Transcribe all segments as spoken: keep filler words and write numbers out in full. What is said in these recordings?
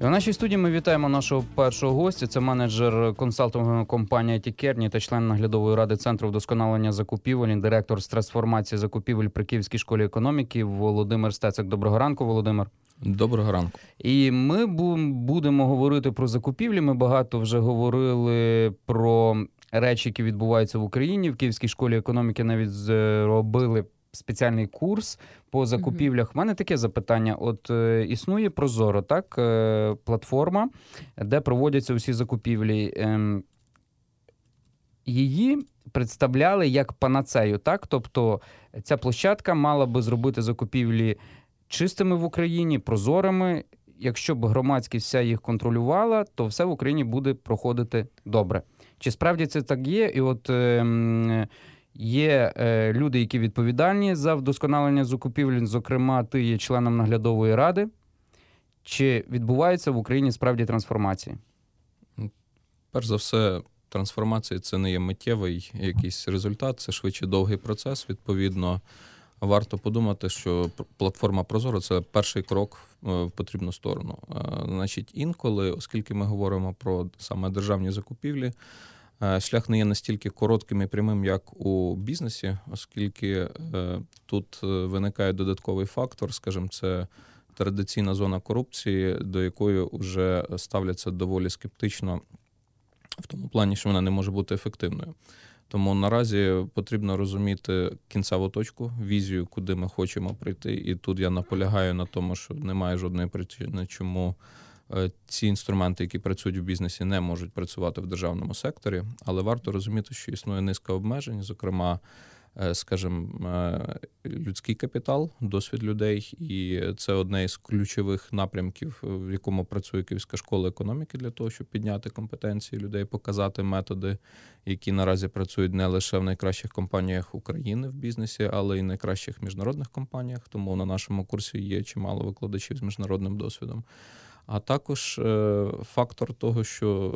В нашій студії ми вітаємо нашого першого гостя. Це менеджер консалтингової компанії ай ті Kearney та член наглядової ради Центру вдосконалення закупівель, директор з трансформації закупівель при Київській школі економіки Володимир Стецик. Доброго ранку, Володимир. Доброго ранку. І ми будемо говорити про закупівлі. Ми багато вже говорили про речі, які відбуваються в Україні. В Київській школі економіки навіть зробили спеціальний курс по закупівлях. У mm-hmm. мене таке запитання. От е, існує Прозоро, так? Е, платформа, де проводяться усі закупівлі. Е, її представляли як панацею, так? Тобто ця площадка мала би зробити закупівлі чистими в Україні, прозорими. Якщо б громадськість вся їх контролювала, то все в Україні буде проходити добре. Чи справді це так є? І от е, є е, люди, які відповідальні за вдосконалення закупівель, зокрема, ти є членом наглядової ради. Чи відбувається в Україні справді трансформації? Перш за все, трансформація – це не є миттєвий якийсь результат, це швидше довгий процес. Відповідно, варто подумати, що платформа Прозоро – це перший крок в потрібну сторону. Значить, інколи, оскільки ми говоримо про саме державні закупівлі, шлях не є настільки коротким і прямим, як у бізнесі, оскільки тут виникає додатковий фактор, скажімо, це традиційна зона корупції, до якої вже ставляться доволі скептично, в тому плані, що вона не може бути ефективною. Тому наразі потрібно розуміти кінцеву точку, візію, куди ми хочемо прийти. І тут я наполягаю на тому, що немає жодної причини, чому ці інструменти, які працюють в бізнесі, не можуть працювати в державному секторі. Але варто розуміти, що існує низка обмежень, зокрема, скажімо, людський капітал, досвід людей. І це одне із ключових напрямків, в якому працює Київська школа економіки для того, щоб підняти компетенції людей, показати методи, які наразі працюють не лише в найкращих компаніях України в бізнесі, але й в найкращих міжнародних компаніях. Тому на нашому курсі є чимало викладачів з міжнародним досвідом. А також фактор того, що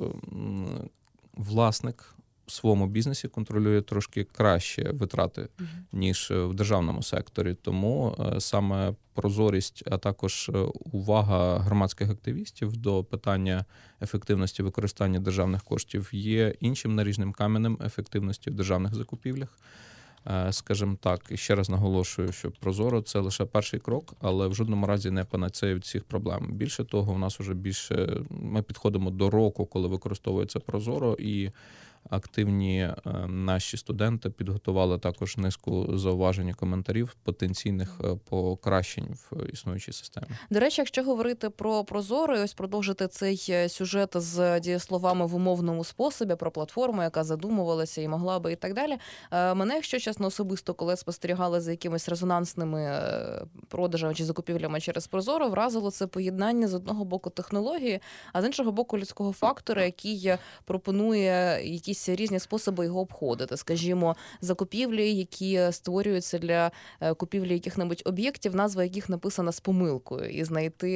власник в своєму бізнесі контролює трошки краще витрати, mm-hmm. ніж в державному секторі. Тому саме прозорість, а також увага громадських активістів до питання ефективності використання державних коштів є іншим наріжним каменем ефективності в державних закупівлях. Скажімо так, і ще раз наголошую, що Прозоро – це лише перший крок, але в жодному разі не панацея від всіх проблем. Більше того, у нас вже більше, ми підходимо до року, коли використовується Прозоро, і активні наші студенти підготували також низку зауважень і коментарів потенційних покращень в існуючій системі. До речі, якщо говорити про Прозоро, і ось продовжити цей сюжет з дієсловами в умовному способі про платформу, яка задумувалася і могла би і так далі. Мене, якщо чесно, особисто, коли спостерігали за якимись резонансними продажами чи закупівлями через Прозоро, вразило це поєднання з одного боку технології, а з іншого боку людського фактора, який пропонує якісь якісь різні способи його обходити. Скажімо, закупівлі, які створюються для купівлі яких-небудь об'єктів, назва яких написана з помилкою. І знайти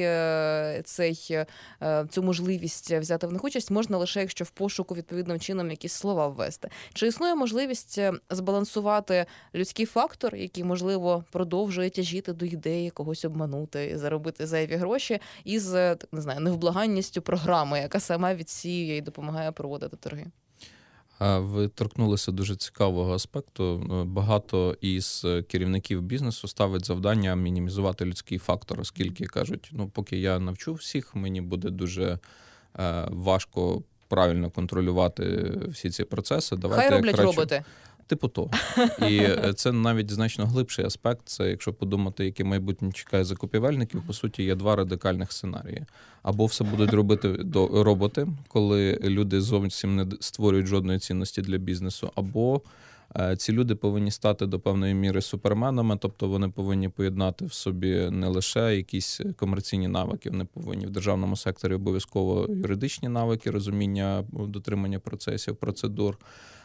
цей, цю можливість взяти в них участь можна лише, якщо в пошуку відповідним чином якісь слова ввести. Чи існує можливість збалансувати людський фактор, який, можливо, продовжує тяжіти до ідеї когось обманути і заробити зайві гроші, із, не знаю, невблаганністю програми, яка сама відсіює і допомагає проводити торги? Ви торкнулися дуже цікавого аспекту. Багато із керівників бізнесу ставить завдання мінімізувати людський фактор, оскільки кажуть, ну поки я навчу всіх, мені буде дуже е, важко правильно контролювати всі ці процеси. Давайте Хай роблять краще... роботи. Типу того. І це навіть значно глибший аспект. Це, якщо подумати, яке майбутнє чекає закупівельників, по суті, є два радикальних сценарії. Або все будуть робити до роботи, коли люди зовсім не створюють жодної цінності для бізнесу, або ці люди повинні стати до певної міри суперменами, тобто вони повинні поєднати в собі не лише якісь комерційні навики, вони повинні в державному секторі обов'язково юридичні навики, розуміння, дотримання процесів, процедур,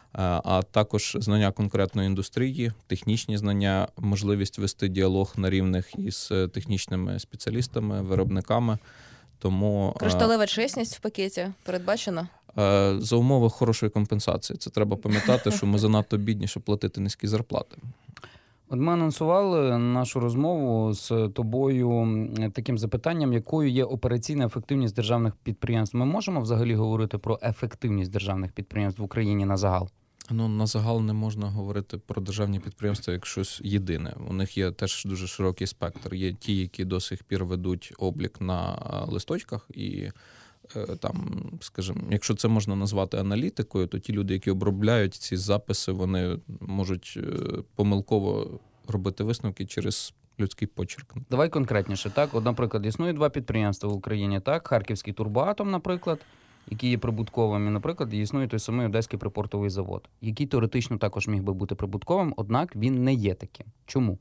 а також знання конкретної індустрії, технічні знання, можливість вести діалог на рівних із технічними спеціалістами, виробниками. Тому кришталева чесність в пакеті передбачена? За умови хорошої компенсації. Це треба пам'ятати, що ми занадто бідні, щоб платити низькі зарплати. От ми анонсували нашу розмову з тобою таким запитанням, якою є операційна ефективність державних підприємств. Ми можемо взагалі говорити про ефективність державних підприємств в Україні на загал? Ну, на загал не можна говорити про державні підприємства як щось єдине. У них є теж дуже широкий спектр. Є ті, які до сих пір ведуть облік на листочках і там, скажімо, якщо це можна назвати аналітикою, то ті люди, які обробляють ці записи, вони можуть помилково робити висновки через людський почерк. Давай конкретніше, так? От, наприклад, існує два підприємства в Україні, так? Харківський турбоатом, наприклад, які є прибутковими, наприклад, існує той самий Одеський припортовий завод, який теоретично також міг би бути прибутковим, однак він не є таким. Чому?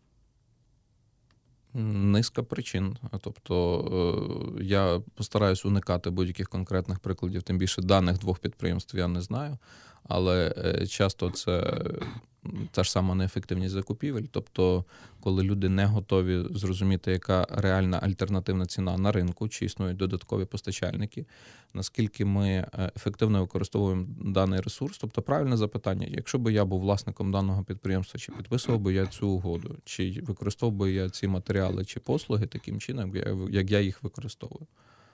Низка причин. Тобто я постараюсь уникати будь-яких конкретних прикладів, тим більше даних двох підприємств я не знаю, але часто це та ж сама неефективність закупівель. Тобто, коли люди не готові зрозуміти, яка реальна альтернативна ціна на ринку, чи існують додаткові постачальники, наскільки ми ефективно використовуємо даний ресурс. Тобто, правильне запитання, якщо б я був власником даного підприємства, чи підписував би я цю угоду, чи використовував би я ці матеріали чи послуги таким чином, як я їх використовую.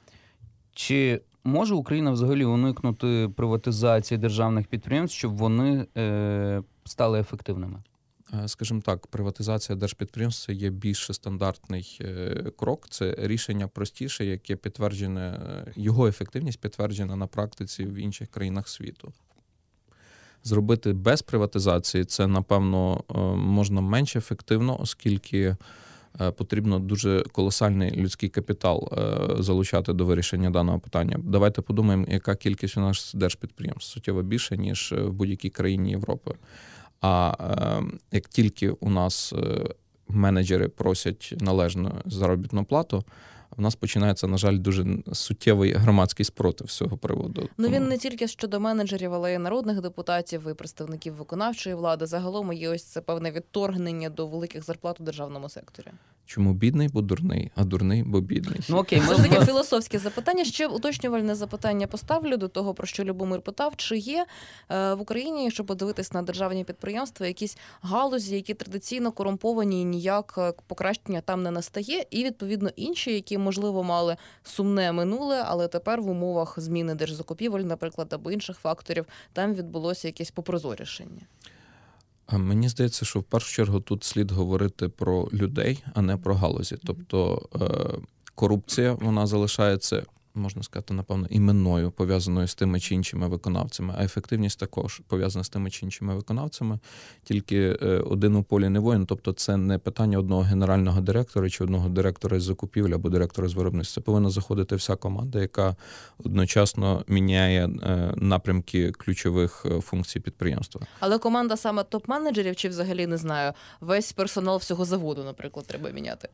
Чи може Україна взагалі уникнути приватизації державних підприємств, щоб вони е, стали ефективними? Скажімо так, приватизація держпідприємств – це є більш стандартний крок. Це рішення простіше, яке підтверджене, його ефективність підтверджена на практиці в інших країнах світу. Зробити без приватизації – це, напевно, можна менш ефективно, оскільки потрібно дуже колосальний людський капітал залучати до вирішення даного питання. Давайте подумаємо, яка кількість у нас держпідприємств. Суттєво більше, ніж в будь-якій країні Європи. А як тільки у нас менеджери просять належну заробітну плату, в нас починається, на жаль, дуже суттєвий громадський спротив з цього приводу. Ну, він не тільки щодо менеджерів, але й народних депутатів, і представників виконавчої влади. Загалом є ось це певне відторгнення до великих зарплат у державному секторі. Чому бідний, бо дурний, а дурний, бо бідний? Ну, окей, це ж таке філософське запитання. Ще уточнювальне запитання поставлю до того, про що Любомир питав. Чи є е, в Україні, якщо подивитись на державні підприємства, якісь галузі, які традиційно корумповані і ніяк покращення там не настає, і, відповідно, інші, які, можливо, мали сумне минуле, але тепер в умовах зміни держзакупівель, наприклад, або інших факторів, там відбулося якесь попрозорішення? Мені здається, що в першу чергу тут слід говорити про людей, а не про галузі. Тобто корупція, вона залишається, можна сказати, напевно, іменною, пов'язаною з тими чи іншими виконавцями, а ефективність також пов'язана з тими чи іншими виконавцями, тільки один у полі не воїн, тобто це не питання одного генерального директора чи одного директора з закупівлі або директора з виробництва. Це повинна заходити вся команда, яка одночасно міняє напрямки ключових функцій підприємства. Але команда саме топ-менеджерів чи взагалі, не знаю, весь персонал всього заводу, наприклад, треба міняти?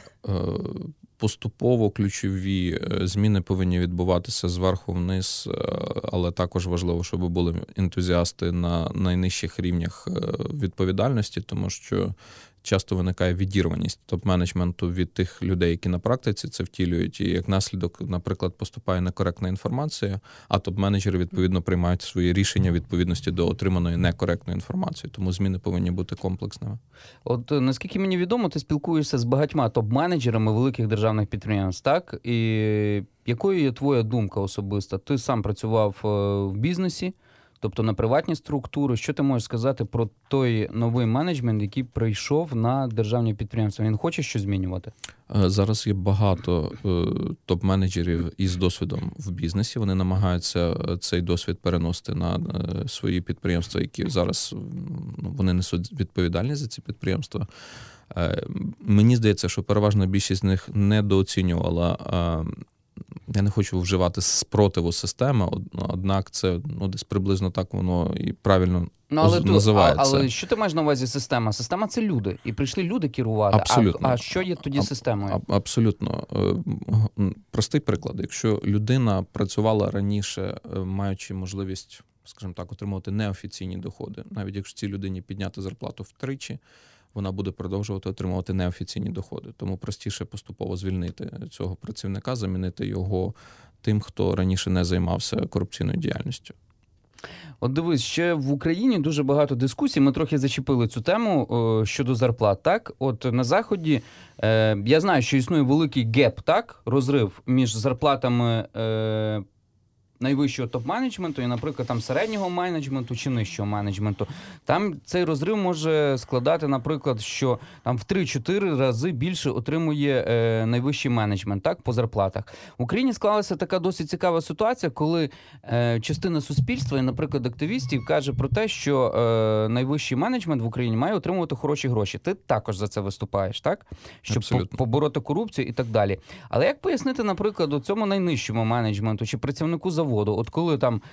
Поступово ключові зміни повинні відбуватися зверху вниз, але також важливо, щоб були ентузіасти на найнижчих рівнях відповідальності, тому що часто виникає відірваність топ-менеджменту від тих людей, які на практиці це втілюють, і як наслідок, наприклад, поступає некоректна інформація, а топ-менеджери, відповідно, приймають свої рішення в відповідності до отриманої некоректної інформації. Тому зміни повинні бути комплексними. От, наскільки мені відомо, ти спілкуєшся з багатьма топ-менеджерами великих державних підприємств, так? І якою є твоя думка особиста? Ти сам працював в бізнесі, тобто на приватні структури. Що ти можеш сказати про той новий менеджмент, який прийшов на державні підприємства? Він хоче щось змінювати? Зараз є багато топ-менеджерів із досвідом в бізнесі. Вони намагаються цей досвід переносити на свої підприємства, які зараз вони несуть відповідальність за ці підприємства. Мені здається, що переважна більшість з них недооцінювала, я не хочу вживати спротиву системи, однак це ну, десь приблизно так воно і правильно ну, але називається. Ту, а, але що ти маєш на увазі система? Система – це люди. І прийшли люди керувати. Абсолютно. А, а що є тоді а, системою? А, абсолютно. Простий приклад. Якщо людина працювала раніше, маючи можливість, скажімо так, отримувати неофіційні доходи, навіть якщо цій людині підняти зарплату втричі, вона буде продовжувати отримувати неофіційні доходи. Тому простіше поступово звільнити цього працівника, замінити його тим, хто раніше не займався корупційною діяльністю. От дивись, ще в Україні дуже багато дискусій. Ми трохи зачепили цю тему о, щодо зарплат. Так, от на Заході е, я знаю, що існує великий геп, так, розрив між зарплатами е, найвищого топ-менеджменту і, наприклад, там середнього менеджменту чи нижчого менеджменту. Там цей розрив може складати, наприклад, що там в три-чотири рази більше отримує е, найвищий менеджмент, так, по зарплатах. В Україні склалася така досить цікава ситуація, коли е, частина суспільства, і, наприклад, активістів, каже про те, що е, найвищий менеджмент в Україні має отримувати хороші гроші. Ти також за це виступаєш, так? Щоб Абсолютно. побороти корупцію і так далі. Але як пояснити, наприклад, цьому найнижчому менеджменту чи працівнику заводу, от коли там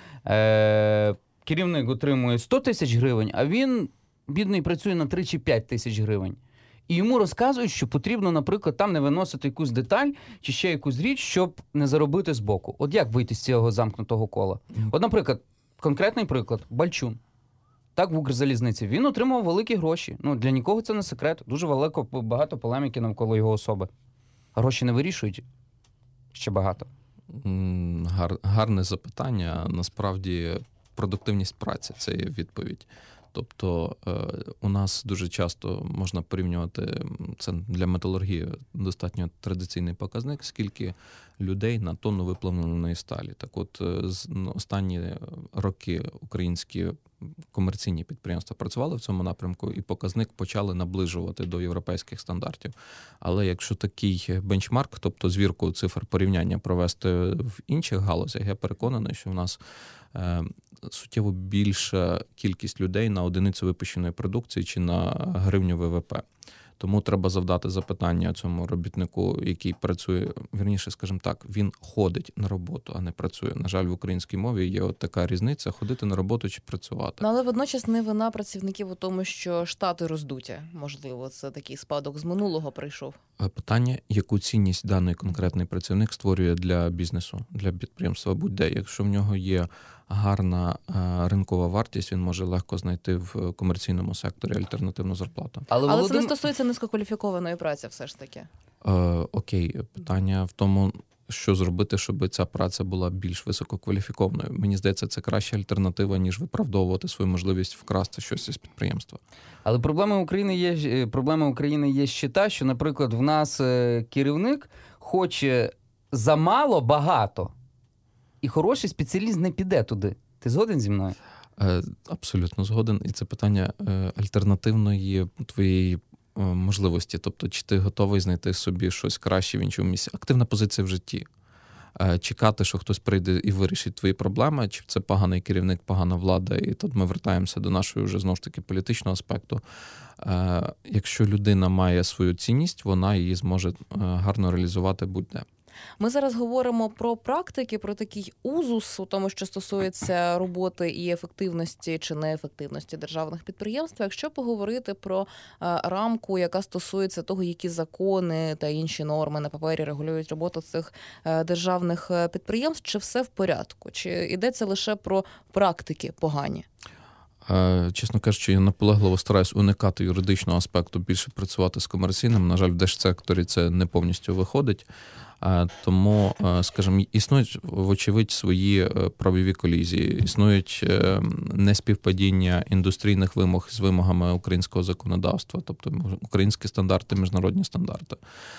е- керівник отримує сто тисяч гривень, а він, бідний, працює на три чи п'ять тисяч гривень. І йому розказують, що потрібно, наприклад, там не виносити якусь деталь чи ще якусь річ, щоб не заробити збоку. От як вийти з цього замкнутого кола? От, наприклад, конкретний приклад. Балчун. Так, в Укрзалізниці. Він отримав великі гроші. Ну, для нікого це не секрет. Дуже велико, багато полеміки навколо його особи. Гроші не вирішують? Ще багато. Гар, гарне запитання. Насправді, продуктивність праці – це є відповідь. Тобто е, у нас дуже часто можна порівнювати, це для металургії достатньо традиційний показник, скільки людей на тонну виплавленої сталі. Так от, з, ну, останні роки українські комерційні підприємства працювали в цьому напрямку, і показник почали наближувати до європейських стандартів. Але якщо такий бенчмарк, тобто звірку цифр порівняння провести в інших галузях, я переконаний, що в нас е, суттєво більша кількість людей на одиницю випущеної продукції чи на гривню ВВП. Тому треба завдати запитання цьому робітнику, який працює, вірніше, скажімо так, він ходить на роботу, а не працює. На жаль, в українській мові є от така різниця – ходити на роботу чи працювати. Ну, але водночас не вина працівників у тому, що штати роздуті. Можливо, це такий спадок з минулого прийшов. Питання, яку цінність даний конкретний працівник створює для бізнесу, для підприємства будь-де. Якщо в нього є гарна ринкова вартість, він може легко знайти в комерційному секторі альтернативну зарплату. Але, Але Володим... це не стосується низькокваліфікованої праці все ж таки. Е, окей, питання в тому, що зробити, щоб ця праця була більш висококваліфікованою. Мені здається, це краща альтернатива, ніж виправдовувати свою можливість вкрасти щось із підприємства. Але проблема України є, проблема України є ще та, що, наприклад, в нас керівник хоче замало багато, і хороший спеціаліст не піде туди. Ти згоден зі мною? Е, абсолютно згоден. І це питання е, альтернативної твоєї е, можливості. Тобто, чи ти готовий знайти собі щось краще в іншому місці? Активна позиція в житті. Е, чекати, що хтось прийде і вирішить твої проблеми, чи це поганий керівник, погана влада, і тут ми вертаємося до нашої вже, знову ж таки, політичного аспекту. Е, якщо людина має свою цінність, вона її зможе е, гарно реалізувати будь-де. Ми зараз говоримо про практики, про такий узус у тому, що стосується роботи і ефективності чи неефективності державних підприємств. Якщо поговорити про рамку, яка стосується того, які закони та інші норми на папері регулюють роботу цих державних підприємств, чи все в порядку? Чи йдеться лише про практики погані? Чесно кажучи, я наполегливо стараюсь уникати юридичного аспекту, більше працювати з комерційним. На жаль, в держсекторі це не повністю виходить. Тому, скажімо, існують, вочевидь, свої правові колізії, існують неспівпадіння індустрійних вимог з вимогами українського законодавства, тобто українські стандарти, міжнародні стандарти.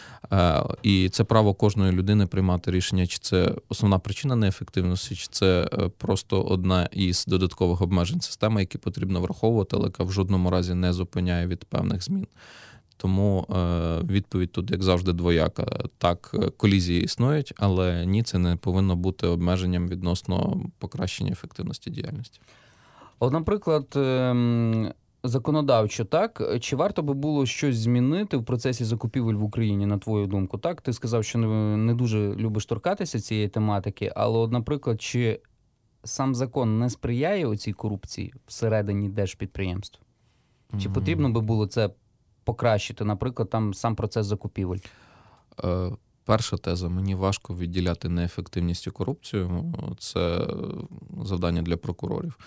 І це право кожної людини приймати рішення, чи це основна причина неефективності, чи це просто одна із додаткових обмежень системи, які потрібно враховувати, але яка в жодному разі не зупиняє від певних змін. Тому відповідь тут, як завжди, двояка. Так, колізії існують, але ні, це не повинно бути обмеженням відносно покращення ефективності діяльності. От, наприклад, законодавчо, так, чи варто би було щось змінити в процесі закупівель в Україні, на твою думку? Так, ти сказав, що не дуже любиш торкатися цієї тематики, але, от, наприклад, чи сам закон не сприяє оцій корупції всередині держпідприємств? Чи потрібно би було це покращити, наприклад, там сам процес закупівель? Е, перша теза. Мені важко відділяти неефективність і корупцію. Це завдання для прокурорів.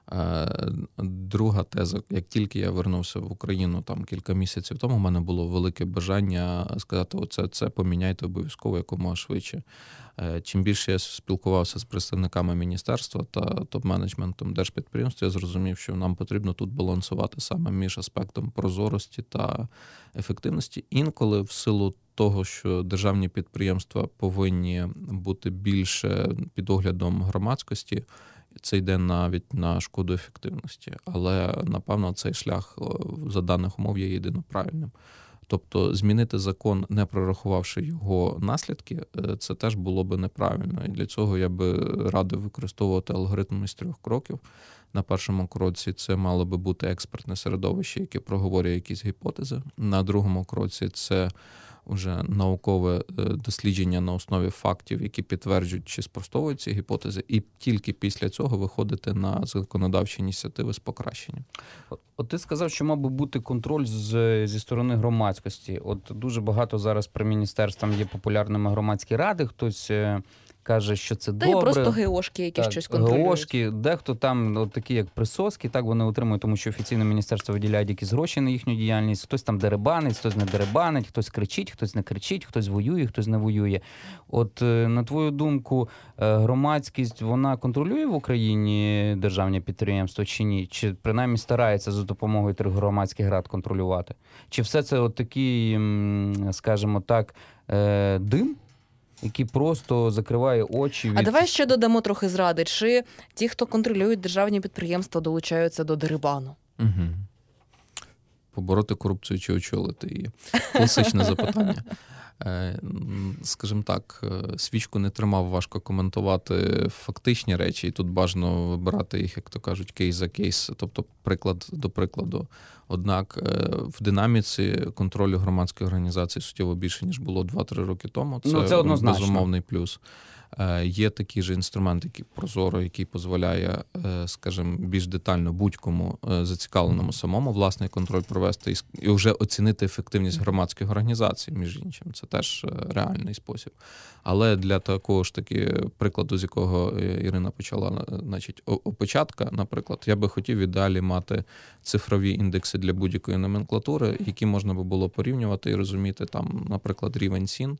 Друга теза. Як тільки я вернувся в Україну там кілька місяців тому, в мене було велике бажання сказати, оце це поміняйте обов'язково якомога швидше. Чим більше я спілкувався з представниками міністерства та топ-менеджментом держпідприємств, я зрозумів, що нам потрібно тут балансувати саме між аспектом прозорості та ефективності. Інколи в силу того, що державні підприємства повинні бути більше під оглядом громадськості, це йде навіть на шкоду ефективності. Але, напевно, цей шлях за даних умов є єдино правильним. Тобто змінити закон, не прорахувавши його наслідки, це теж було би неправильно. І для цього я би радив використовувати алгоритм із трьох кроків. На першому кроці це мало би бути експертне середовище, яке проговорює якісь гіпотези. На другому кроці це вже наукове дослідження на основі фактів, які підтверджують чи спростовують ці гіпотези, і тільки після цього виходити на законодавчі ініціативи з покращення. От ти сказав, що мав би бути контроль з, зі сторони громадськості. От дуже багато зараз при міністерстві є популярними громадські ради, хтось каже, що це Та добре. і просто геошки, які так, щось контролюють. Геошки, дехто там, от такі як Присоцький, так вони отримують, тому що офіційно міністерство виділяє якісь гроші на їхню діяльність. Хтось там дерибанить, хтось не дерибанить, хтось кричить, хтось не кричить, хтось воює, хтось не воює. От, на твою думку, громадськість, вона контролює в Україні державні підприємства чи ні? Чи принаймні старається за допомогою трьох громадських рад контролювати? Чи все це от такий, скажімо так, дим, який просто закриває очі від... А давай ще додамо трохи зради. Чи ті, хто контролюють державні підприємства, долучаються до дерибану? Угу. Побороти корупцію чи очолити її? Класичне запитання. Скажімо так, свічку не тримав, важко коментувати фактичні речі, і тут бажано вибирати їх, як то кажуть, кейс за кейс, тобто приклад до прикладу. Однак в динаміці контролю громадської організації суттєво більше, ніж було два-три роки тому. Це, ну, це однозначно. Безумовний плюс. Є такий же інструмент, який Прозоро, який дозволяє, скажімо, більш детально будь-кому зацікавленому самому власний контроль провести і вже оцінити ефективність громадських організацій, між іншим. Це теж реальний спосіб. Але для такого ж таки прикладу, з якого Ірина почала, значить, опечатка, наприклад, я би хотів в ідеалі мати цифрові індекси для будь-якої номенклатури, які можна би було порівнювати і розуміти, там, наприклад, рівень цін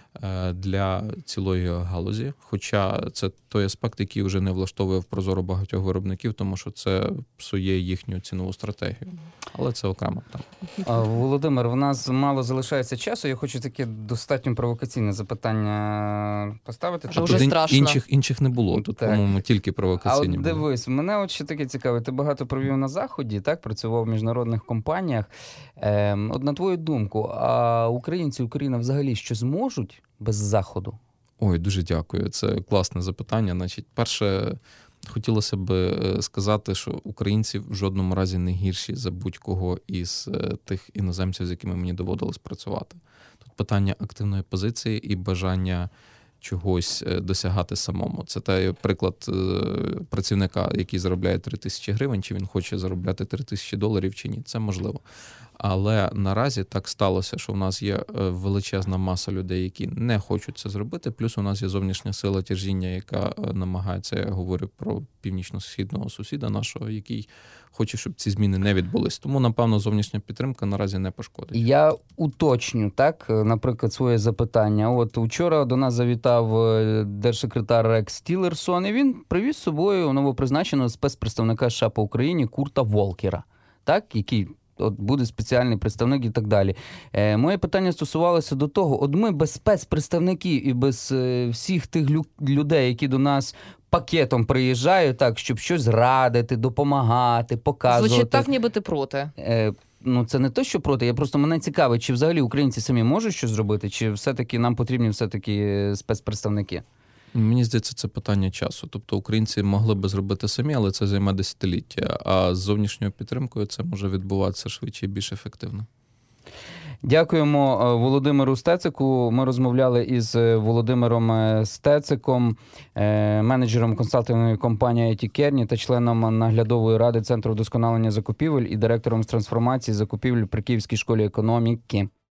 для цілої галузі, хоча це той аспект, який вже не влаштовує в Прозоро багатьох виробників, тому що це псує їхню цінову стратегію. Але це окремо питання. Володимир, в нас мало залишається часу. Я хочу таке достатньо провокаційне запитання поставити. Вже вже страшно. Інших, інших не було. Тут, так. по-моєму, тільки провокаційні А от дивись, були. Мене от ще таке цікаве. Ти багато провів на Заході, так? Працював в міжнародних компаніях. Ем, от на твою думку, а українці, Україна взагалі що зможуть без Заходу? Ой, дуже дякую. Це класне запитання. Значить, перше, хотілося б сказати, що українці в жодному разі не гірші за будь-кого із тих іноземців, з якими мені доводилось працювати. Тут питання активної позиції і бажання чогось досягати самому. Це той приклад працівника, який заробляє три тисячі гривень, чи він хоче заробляти три тисячі доларів, чи ні. Це можливо. Але наразі так сталося, що в нас є величезна маса людей, які не хочуть це зробити, плюс у нас є зовнішня сила тяжіння, яка намагається, я говорю про північно-східного сусіда нашого, який хоче, щоб ці зміни не відбулись. Тому, напевно, зовнішня підтримка наразі не пошкодить. Я уточню, так, наприклад, своє запитання. От вчора до нас завітав держсекретар Рекс Тілерсон, і він привіз з собою новопризначеного спецпредставника США по Україні Курта Волкера, так, який от буде спеціальний представник і так далі. Е, моє питання стосувалося до того, от ми без спецпредставників і без е, всіх тих лю- людей, які до нас пакетом приїжджають, так, щоб щось радити, допомагати, показувати. Звучить так, ніби ти проти. Е, ну, це не то, що проти. Я просто мене цікавить, чи взагалі українці самі можуть щось зробити, чи все-таки нам потрібні все-таки спецпредставники? Мені здається, це питання часу. Тобто українці могли би зробити самі, але це займе десятиліття. А з зовнішньою підтримкою це може відбуватися швидше і більш ефективно. Дякуємо Володимиру Стецику. Ми розмовляли із Володимиром Стециком, менеджером консалтингової компанії ай ті Kearney та членом наглядової ради Центру вдосконалення закупівель і директором з трансформації закупівель при Київській школі економіки.